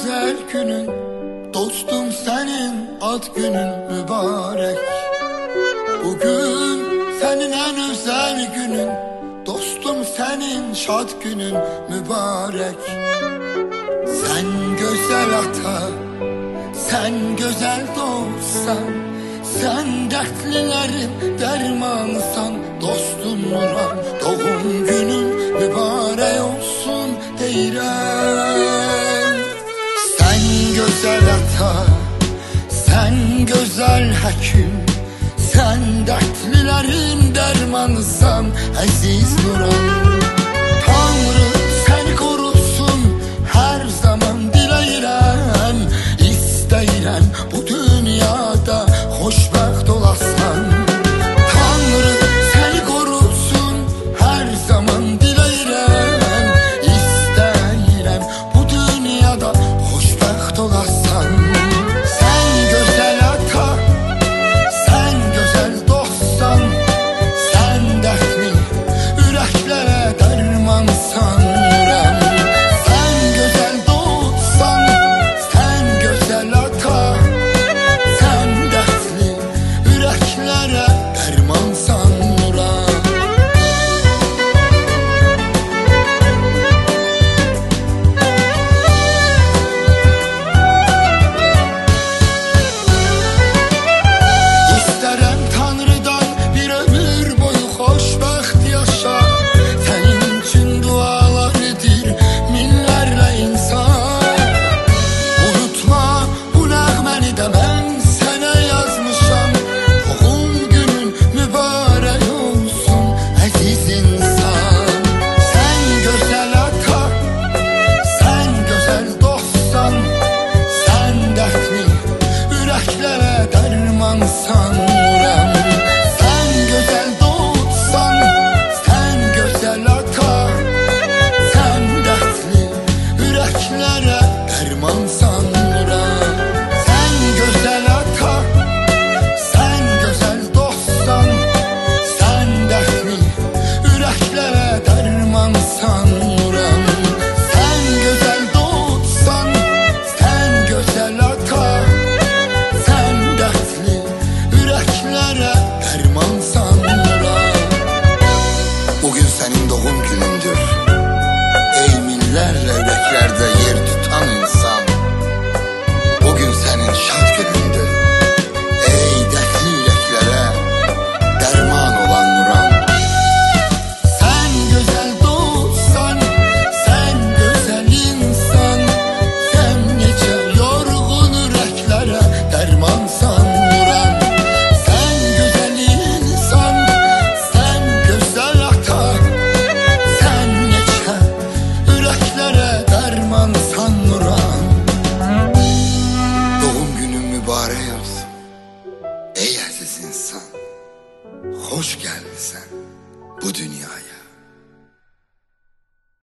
güzel günün, dostum senin ad günün mübarek. Bugün senin en özel günün, dostum senin şad günün mübarek. Sen güzel ata, sen güzel dostsan, sen dertlilerin dermanısan, dostun Nuran. Doğum günün mübarek olsun deyirəm. Sen güzel ata, sen güzel həkim, sen dertlilerin dermanısan, əziz Nuran. Tanrı